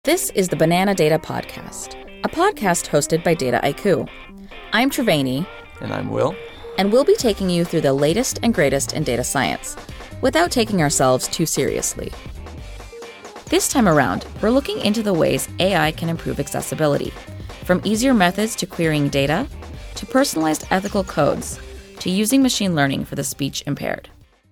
This is the Banana Data Podcast, a podcast hosted by Dataiku. I'm Triveni. And I'm Will. And we'll be taking you through the latest and greatest in data science, without taking ourselves too seriously. This time around, we're looking into the ways AI can improve accessibility, from easier methods to querying data, to personalized ethical codes, to using machine learning for the speech impaired.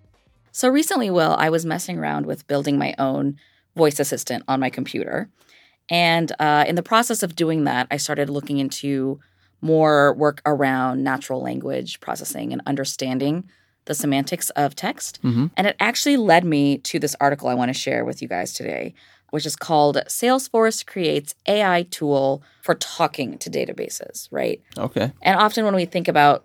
So recently, Will, I was messing around with building my own voice assistant on my computer. And in the process of doing that, I started looking into more work around natural language processing and understanding the semantics of text. Mm-hmm. And it actually led me to this article I want to share with you guys today, which is called Salesforce Creates AI Tool for Talking to Databases, right? Okay. And often when we think about,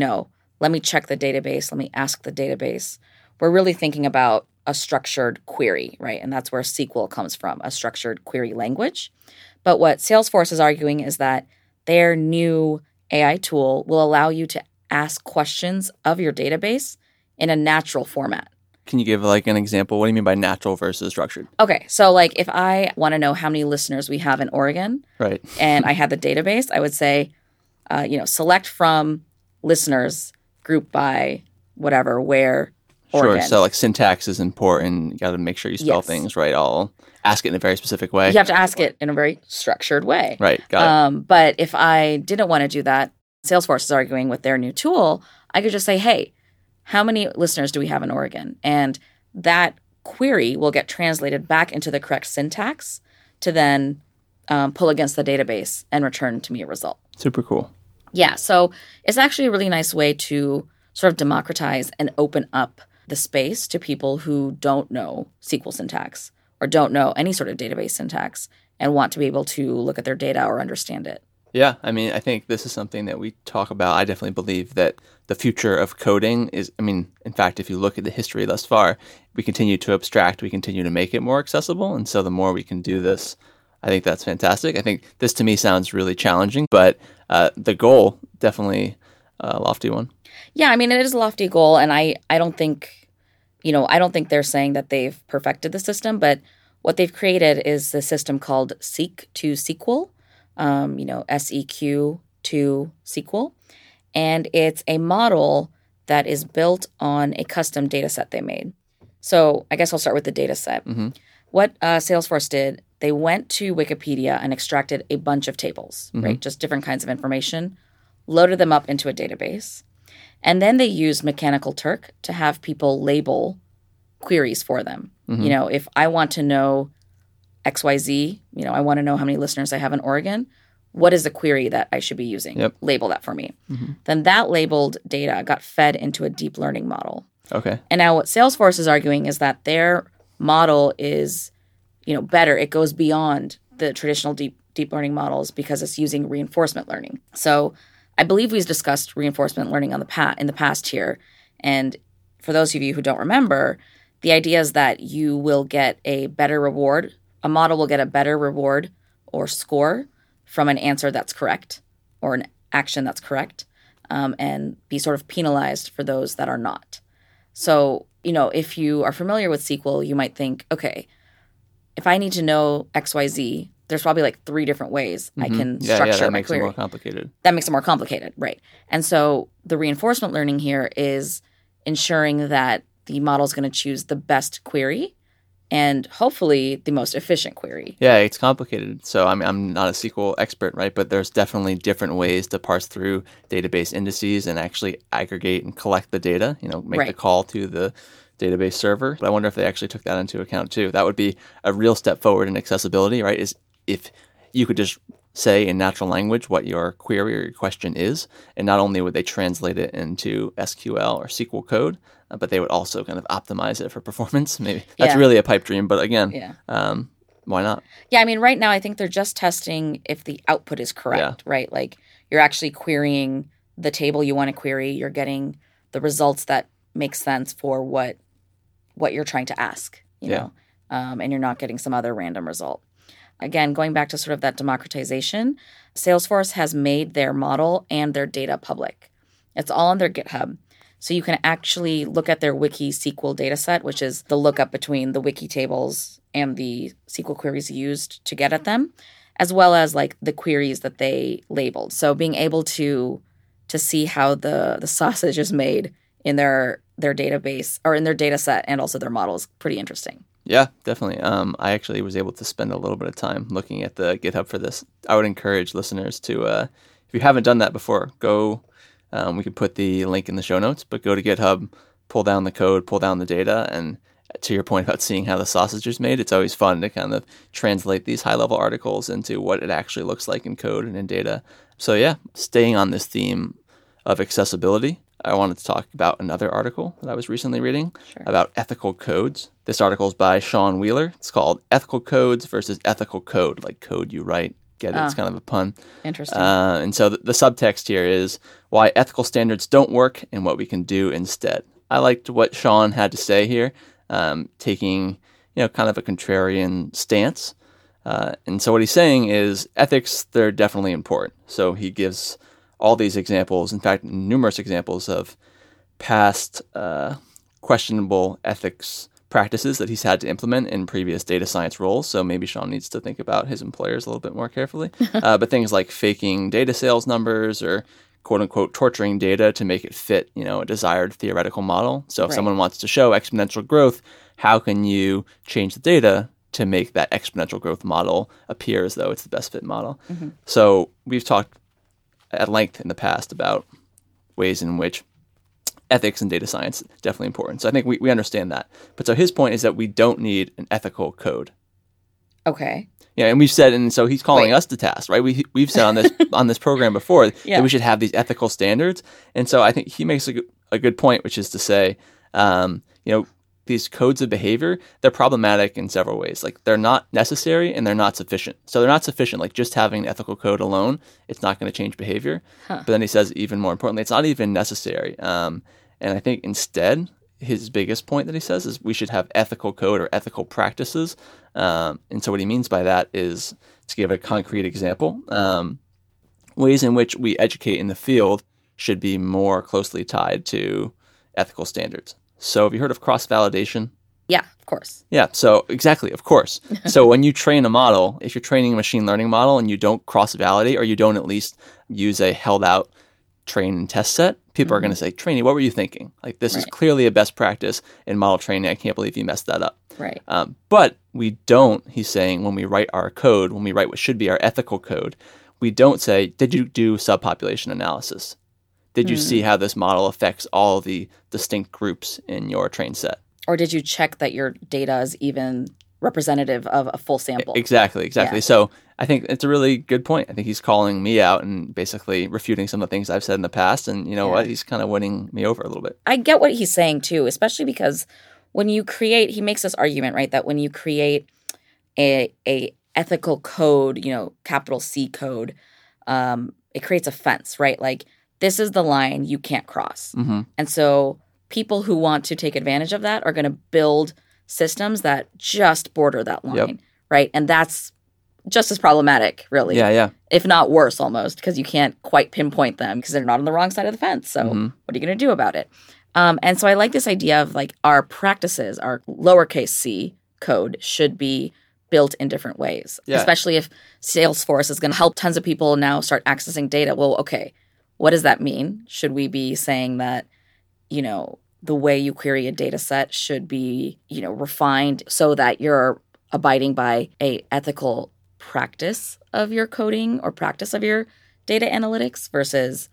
let me check the database, let me ask the database, we're really thinking about a structured query, right? And that's where SQL comes from, a structured query language. But what Salesforce is arguing is that their new AI tool will allow you to ask questions of your database in a natural format. Can you give an example? What do you mean by natural versus structured? Okay, so if I want to know how many listeners we have in Oregon, right, and I had the database, I would say, select from listeners grouped by whatever, where, Oregon. Sure. So syntax is important. You got to make sure you spell things right. I'll ask it in a very specific way. You have to ask it in a very structured way. Right. Got it. But if I didn't want to do that, Salesforce is arguing with their new tool, I could just say, hey, how many listeners do we have in Oregon? And that query will get translated back into the correct syntax to then pull against the database and return to me a result. Super cool. Yeah. So it's actually a really nice way to sort of democratize and open up the space to people who don't know SQL syntax or don't know any sort of database syntax and want to be able to look at their data or understand it. Yeah, I think this is something that we talk about. I definitely believe that the future of coding is, in fact, if you look at the history thus far, we continue to abstract, we continue to make it more accessible. And so the more we can do this, I think that's fantastic. I think this to me sounds really challenging, but the goal, definitely a lofty one. Yeah, it is a lofty goal, and I don't think, I don't think they're saying that they've perfected the system, but what they've created is the system called Seq to SQL, SEQ to SQL, and it's a model that is built on a custom data set they made. So I guess I'll start with the data set. Mm-hmm. What Salesforce did, they went to Wikipedia and extracted a bunch of tables, mm-hmm. right? Just different kinds of information, loaded them up into a database. And then they used Mechanical Turk to have people label queries for them. Mm-hmm. If I want to know XYZ, I want to know how many listeners I have in Oregon, what is the query that I should be using? Yep. Label that for me. Mm-hmm. Then that labeled data got fed into a deep learning model. Okay. And now what Salesforce is arguing is that their model is, better. It goes beyond the traditional deep learning models because it's using reinforcement learning. So I believe we've discussed reinforcement learning in the past here. And for those of you who don't remember, the idea is that you will get a better reward. A model will get a better reward or score from an answer that's correct or an action that's correct, and be sort of penalized for those that are not. So, if you are familiar with SQL, you might think, okay, if I need to know XYZ, there's probably 3 different ways I can structure my query. That makes it more complicated. That makes it more complicated, right. And so the reinforcement learning here is ensuring that the model is going to choose the best query and hopefully the most efficient query. Yeah, it's complicated. So I'm not a SQL expert, right? But there's definitely different ways to parse through database indices and actually aggregate and collect the data, make the call to the database server. But I wonder if they actually took that into account too. That would be a real step forward in accessibility, right? Is if you could just say in natural language what your query or your question is, and not only would they translate it into SQL or SQL code, but they would also kind of optimize it for performance. Maybe that's really a pipe dream, but again, why not? Yeah, right now I think they're just testing if the output is correct, right? You're actually querying the table you want to query. You're getting the results that make sense for what you're trying to ask, you know, and you're not getting some other random result. Again, going back to sort of that democratization, Salesforce has made their model and their data public. It's all on their GitHub. So you can actually look at their Wiki SQL dataset, which is the lookup between the wiki tables and the SQL queries used to get at them, as well as like the queries that they labeled. So being able to see how the sausage is made in their database or in their data set and also their model is pretty interesting. Yeah, definitely. I actually was able to spend a little bit of time looking at the GitHub for this. I would encourage listeners to, if you haven't done that before, go. We can put the link in the show notes, but go to GitHub, pull down the code, pull down the data, and to your point about seeing how the sausage is made, it's always fun to kind of translate these high-level articles into what it actually looks like in code and in data. So yeah, staying on this theme of accessibility, I wanted to talk about another article that I was recently reading about ethical codes. This article is by Sean Wheeler. It's called Ethical Codes versus Ethical Code, like code you write. Get it? It's kind of a pun. Interesting. And so the subtext here is why ethical standards don't work and what we can do instead. I liked what Sean had to say here, taking kind of a contrarian stance. And so what he's saying is ethics, they're definitely important. So he gives all these examples, in fact, numerous examples of past questionable ethics practices that he's had to implement in previous data science roles. So maybe Sean needs to think about his employers a little bit more carefully. But things like faking data sales numbers or quote unquote torturing data to make it fit, a desired theoretical model. So if someone wants to show exponential growth, how can you change the data to make that exponential growth model appear as though it's the best fit model? Mm-hmm. So we've talked at length in the past about ways in which ethics and data science is definitely important. So I think we understand that. But so his point is that we don't need an ethical code. Okay. Yeah, and we've said, and so he's calling us to task, right? We've said on this on this program before that we should have these ethical standards. And so I think he makes a good point, which is to say, these codes of behavior, they're problematic in several ways. Like they're not necessary and they're not sufficient. So they're not sufficient. Like just having an ethical code alone, it's not going to change behavior. But then he says, even more importantly, it's not even necessary. And I think instead, his biggest point that he says is we should have ethical code or ethical practices. And so what he means by that is, to give a concrete example, ways in which we educate in the field should be more closely tied to ethical standards. So have you heard of cross-validation? Yeah, of course. Yeah, so exactly, of course. So when you train a model, if you're training a machine learning model and you don't cross-validate or you don't at least use a held-out train and test set, people are going to say, trainee, what were you thinking? Like this is clearly a best practice in model training. I can't believe you messed that up. Right. But we don't, he's saying, when we write our code, when we write what should be our ethical code, we don't say, did you do subpopulation analysis? Did you see how this model affects all the distinct groups in your train set? Or did you check that your data is even representative of a full sample? Exactly. Yeah. So I think it's a really good point. I think he's calling me out and basically refuting some of the things I've said in the past. And you know what? He's kind of winning me over a little bit. I get what he's saying too, especially because when you create, he makes this argument, right, that when you create a ethical code, capital C code, it creates a fence, right? Like this is the line you can't cross. Mm-hmm. And so people who want to take advantage of that are going to build systems that just border that line, right? And that's just as problematic, really. Yeah. If not worse almost, because you can't quite pinpoint them because they're not on the wrong side of the fence. So what are you going to do about it? And so I like this idea of like our practices, our lowercase c code should be built in different ways, especially if Salesforce is going to help tons of people now start accessing data. Well, okay, what does that mean? Should we be saying that, the way you query a data set should be, refined so that you're abiding by a ethical practice of your coding or practice of your data analytics versus,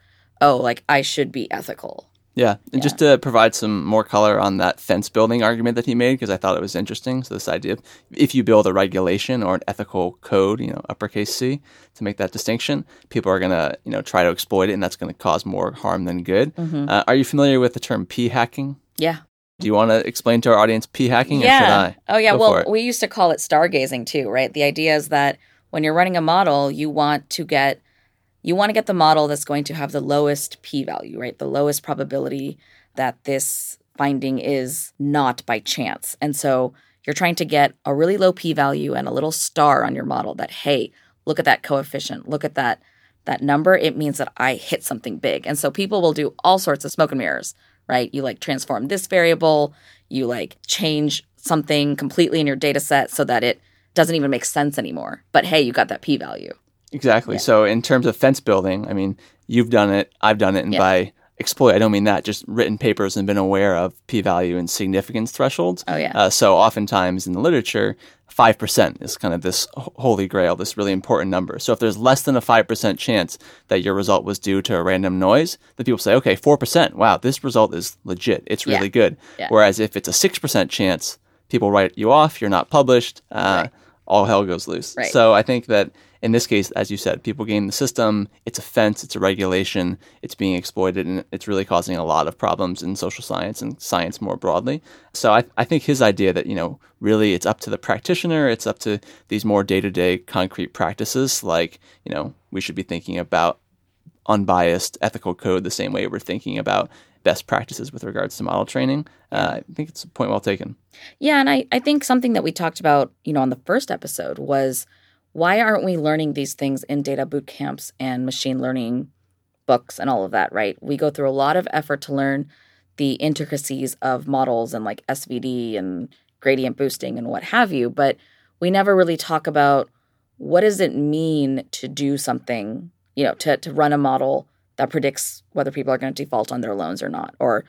I should be ethical. Yeah. And just to provide some more color on that fence building argument that he made, because I thought it was interesting. So this idea of if you build a regulation or an ethical code, uppercase C, to make that distinction, people are going to, try to exploit it, and that's going to cause more harm than good. Mm-hmm. Are you familiar with the term p-hacking? Yeah. Do you want to explain to our audience p-hacking, or should I? Oh, yeah. Well, we used to call it stargazing too, right? The idea is that when you're running a model, you want to get the model that's going to have the lowest p-value, right? The lowest probability that this finding is not by chance. And so you're trying to get a really low p-value and a little star on your model that, hey, look at that coefficient. Look at that number. It means that I hit something big. And so people will do all sorts of smoke and mirrors, right? You transform this variable. You change something completely in your data set so that it doesn't even make sense anymore. But hey, you got that p-value. Exactly. Yeah. So in terms of fence building, I mean, you've done it, I've done it, and by exploit, I don't mean that, just written papers and been aware of p-value and significance thresholds. Oh, yeah. So oftentimes in the literature, 5% is kind of this holy grail, this really important number. So if there's less than a 5% chance that your result was due to a random noise, then people say, okay, 4%, wow, this result is legit. It's really good. Yeah. Whereas if it's a 6% chance, people write you off, you're not published, all hell goes loose. Right. So I think that in this case, as you said, people game the system. It's a fence. It's a regulation. It's being exploited, and it's really causing a lot of problems in social science and science more broadly. So I think his idea that, really it's up to the practitioner. It's up to these more day-to-day concrete practices. Like, we should be thinking about unbiased ethical code the same way we're thinking about best practices with regards to model training. I think it's a point well taken. Yeah, and I think something that we talked about, on the first episode was, why aren't we learning these things in data boot camps and machine learning books and all of that, right? We go through a lot of effort to learn the intricacies of models and like SVD and gradient boosting and what have you, but we never really talk about what does it mean to do something, to run a model that predicts whether people are going to default on their loans or not, or,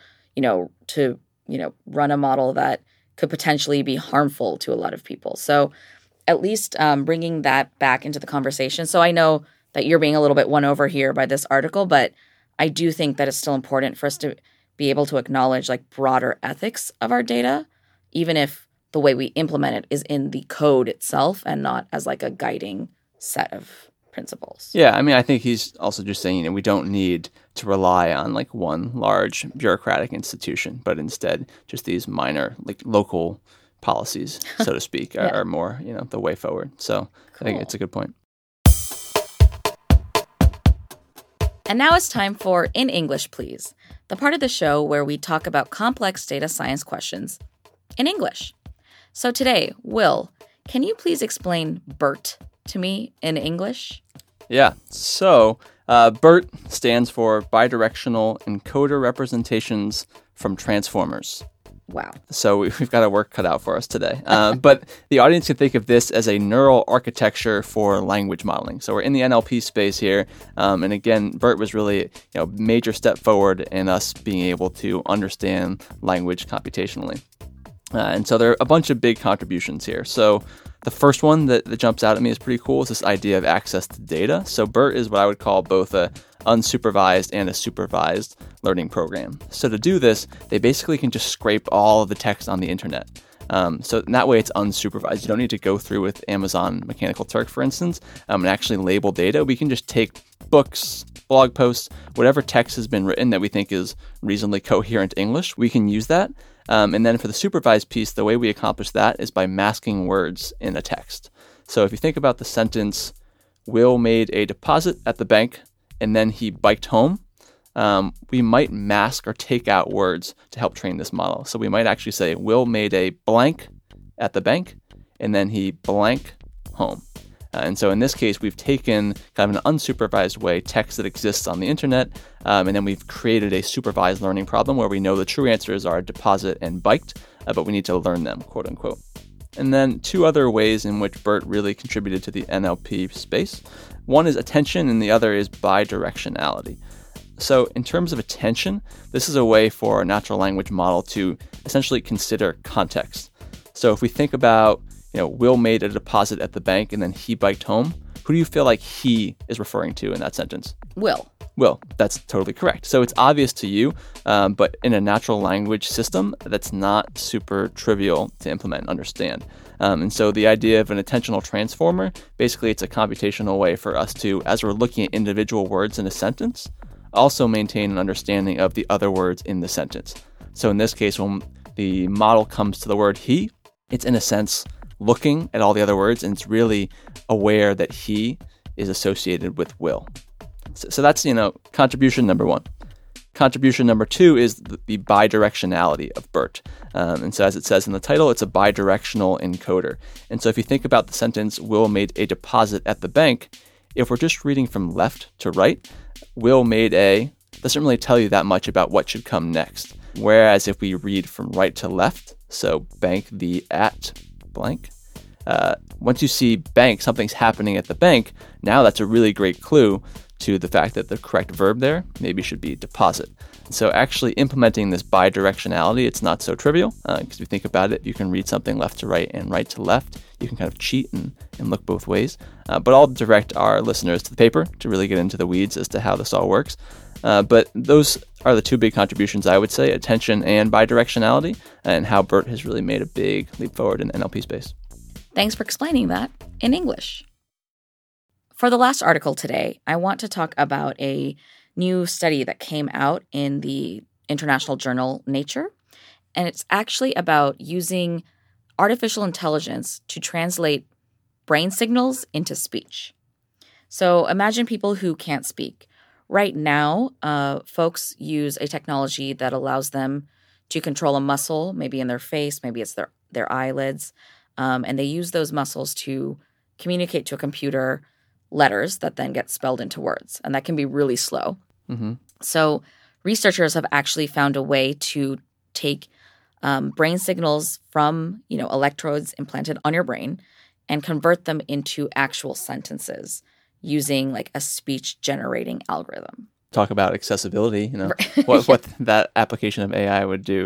to, run a model that could potentially be harmful to a lot of people. So at least bringing that back into the conversation. So I know that you're being a little bit won over here by this article, but I do think that it's still important for us to be able to acknowledge like broader ethics of our data, even if the way we implement it is in the code itself and not as like a guiding set of principles. Yeah, I mean, I think he's also just saying, we don't need to rely on like one large bureaucratic institution, but instead just these minor like local policies, so to speak, are more, the way forward. So cool. I think it's a good point. And now it's time for In English, Please, the part of the show where we talk about complex data science questions in English. So today, Will, can you please explain BERT to me in English? Yeah. So BERT stands for Bidirectional Encoder Representations from Transformers. Wow. So we've got our work cut out for us today. But the audience can think of this as a neural architecture for language modeling. So we're in the NLP space here. And again, BERT was really a major step forward in us being able to understand language computationally. And so there are a bunch of big contributions here. So the first one that jumps out at me is pretty cool is this idea of access to data. So BERT is what I would call both a unsupervised and a supervised learning program. So to do this, they basically can just scrape all of the text on the internet. So in that way, it's unsupervised. You don't need to go through with Amazon Mechanical Turk, for instance, and actually label data. We can just take books, blog posts, whatever text has been written that we think is reasonably coherent English, we can use that. And then for the supervised piece, the way we accomplish that is by masking words in a text. So if you think about the sentence, Will made a deposit at the bank and then he biked home, we might mask or take out words to help train this model. So we might actually say, Will made a blank at the bank and then he blank home. And so in this case, we've taken kind of an unsupervised way text that exists on the internet, and then we've created a supervised learning problem where we know the true answers are deposit and biked, but we need to learn them, quote unquote. And then two other ways in which BERT really contributed to the NLP space. One is attention, and the other is bidirectionality. So in terms of attention, this is a way for a natural language model to essentially consider context. So if we think about Will made a deposit at the bank and then he biked home, who do you feel like he is referring to in that sentence? Will. Will. That's totally correct. So it's obvious to you, but in a natural language system, that's not super trivial to implement and understand. And so the idea of an attentional transformer, basically it's a computational way for us to, as we're looking at individual words in a sentence, also maintain an understanding of the other words in the sentence. So in this case, when the model comes to the word he, it's in a sense looking at all the other words, and it's really aware that he is associated with Will. So that's, contribution number one. Contribution number two is the bidirectionality of BERT. And so as it says in the title, it's a bidirectional encoder. And so if you think about the sentence, Will made a deposit at the bank, if we're just reading from left to right, Will made doesn't really tell you that much about what should come next. Whereas if we read from right to left, So bank the at blank. Once you see bank, something's happening at the bank. Now that's a really great clue to the fact that the correct verb there maybe should be deposit. So actually implementing this bidirectionality, it's not so trivial because if you think about it, you can read something left to right and right to left. You can kind of cheat and look both ways. But I'll direct our listeners to the paper to really get into the weeds as to how this all works. But those are the two big contributions, I would say, attention and bidirectionality, and how BERT has really made a big leap forward in NLP space. Thanks for explaining that in English. For the last article today, I want to talk about a new study that came out in the international journal Nature. And it's actually about using artificial intelligence to translate brain signals into speech. So imagine people who can't speak. Right now, folks use a technology that allows them to control a muscle, maybe in their face, maybe it's their eyelids, and they use those muscles to communicate to a computer letters that then get spelled into words, and that can be really slow. Mm-hmm. So researchers have actually found a way to take brain signals from electrodes implanted on your brain and convert them into actual sentences using like a speech generating algorithm. Talk about accessibility, what that application of AI would do.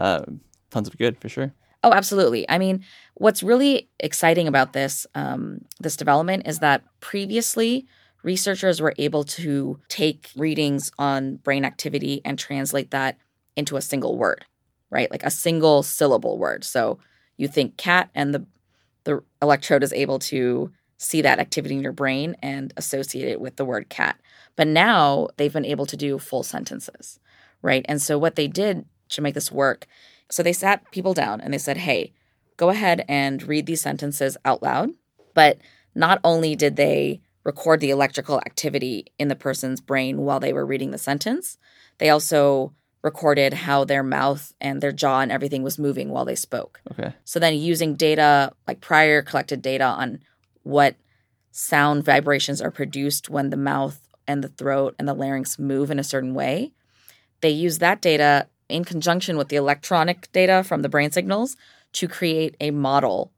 Tons of good for sure. Oh, absolutely. I mean, what's really exciting about this development is that previously researchers were able to take readings on brain activity and translate that into a single word, right? Like a single syllable word. So you think cat and the electrode is able to see that activity in your brain and associate it with the word cat. But now they've been able to do full sentences, right? And so what they did to make this work, so they sat people down and they said, hey, go ahead and read these sentences out loud. But not only did they record the electrical activity in the person's brain while they were reading the sentence, they also recorded how their mouth and their jaw and everything was moving while they spoke. Okay. So then using data, like prior collected data on what sound vibrations are produced when the mouth and the throat and the larynx move in a certain way, they use that data in conjunction with the electronic data from the brain signals to create a model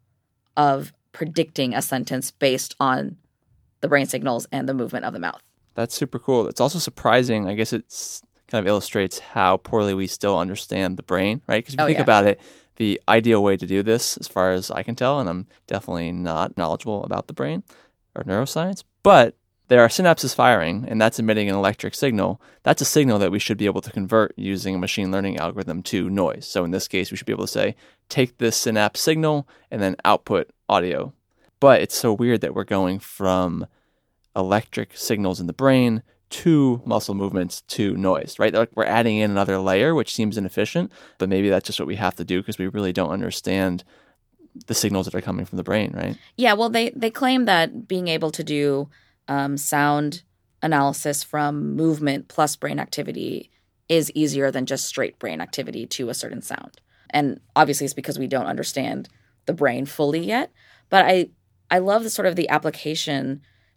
of predicting a sentence based on the brain signals and the movement of the mouth. That's super cool. It's also surprising. I guess it's kind of illustrates how poorly we still understand the brain, right? Because if you think about it, the ideal way to do this, as far as I can tell, and I'm definitely not knowledgeable about the brain or neuroscience, but there are synapses firing, and that's emitting an electric signal. That's a signal that we should be able to convert using a machine learning algorithm to noise. So in this case, we should be able to say, take this synapse signal and then output audio. But it's so weird that we're going from electric signals in the brain to muscle movements to noise, right? Like we're adding in another layer, which seems inefficient, but maybe that's just what we have to do because we really don't understand the signals that are coming from the brain, right? Yeah, well, they claim that being able to do sound analysis from movement plus brain activity is easier than just straight brain activity to a certain sound. And obviously it's because we don't understand the brain fully yet. But I love the sort of the application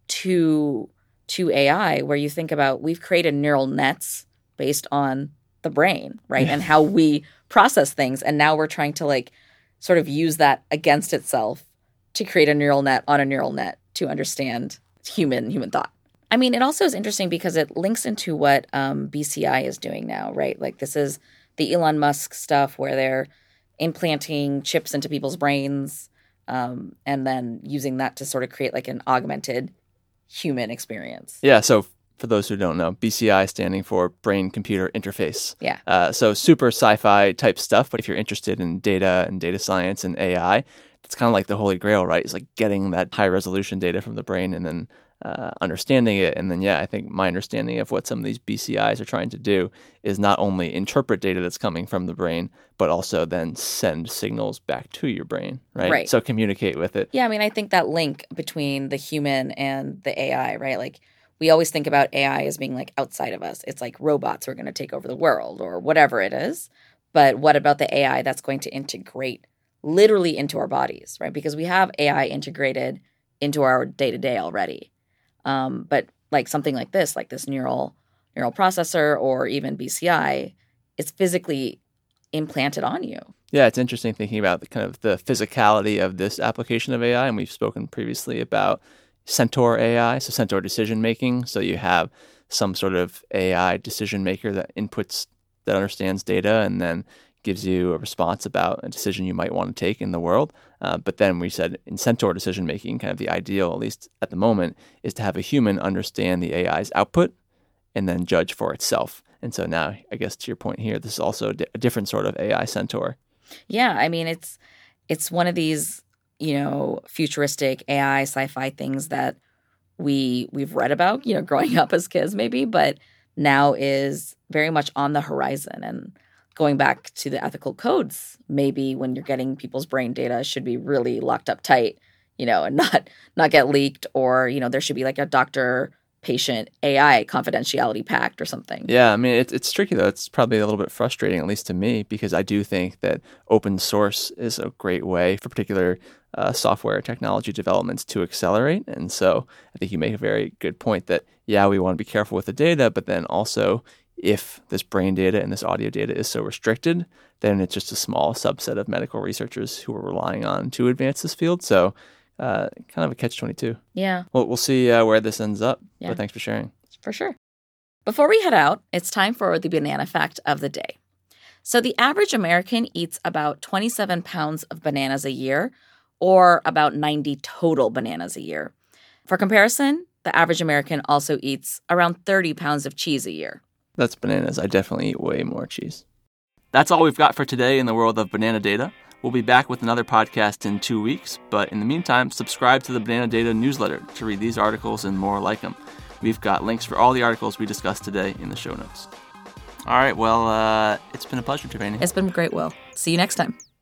to AI where you think about we've created neural nets based on the brain, right? And how we process things. And now we're trying to like sort of use that against itself to create a neural net on a neural net to understand human thought. I mean, it also is interesting because it links into what BCI is doing now, right? Like this is the Elon Musk stuff where they're implanting chips into people's brains and then using that to sort of create like an augmented human experience. Yeah, so for those who don't know, BCI standing for brain-computer interface. Yeah. So super sci-fi type stuff, but if you're interested in data and data science and AI, it's kind of like the holy grail, right? It's like getting that high-resolution data from the brain and then understanding it. And then, I think my understanding of what some of these BCIs are trying to do is not only interpret data that's coming from the brain, but also then send signals back to your brain, right? Right. So communicate with it. Yeah, I mean, I think that link between the human and the AI, right? Like we always think about AI as being like outside of us. It's like robots who are going to take over the world or whatever it is. But what about the AI that's going to integrate literally into our bodies, right? Because we have AI integrated into our day-to-day already. But like something like this neural processor or even BCI, it's physically implanted on you. Yeah, it's interesting thinking about the kind of the physicality of this application of AI, and we've spoken previously about Centaur AI, so Centaur decision making. So you have some sort of AI decision maker that understands data and then gives you a response about a decision you might want to take in the world. But then we said in Centaur decision making, kind of the ideal, at least at the moment, is to have a human understand the AI's output and then judge for itself. And so now, I guess to your point here, this is also a different sort of AI Centaur. Yeah, I mean, it's one of these, futuristic AI sci-fi things that we've read about, growing up as kids maybe, but now is very much on the horizon. And going back to the ethical codes, maybe when you're getting people's brain data should be really locked up tight, and not get leaked, or, there should be like a doctor-patient AI confidentiality pact or something. Yeah, I mean, it's tricky, though. It's probably a little bit frustrating, at least to me, because I do think that open source is a great way for particular software technology developments to accelerate. And so I think you make a very good point that, yeah, we want to be careful with the data, but then also if this brain data and this audio data is so restricted, then it's just a small subset of medical researchers who are relying on to advance this field. So kind of a catch-22. Yeah. Well, we'll see where this ends up. Yeah. But thanks for sharing. For sure. Before we head out, it's time for the banana fact of the day. So the average American eats about 27 pounds of bananas a year, or about 90 total bananas a year. For comparison, the average American also eats around 30 pounds of cheese a year. That's bananas. I definitely eat way more cheese. That's all we've got for today in the world of banana data. We'll be back with another podcast in 2 weeks, but in the meantime, subscribe to the Banana Data newsletter to read these articles and more like them. We've got links for all the articles we discussed today in the show notes. All right, well, it's been a pleasure, Triveni. It's been great, Will. See you next time.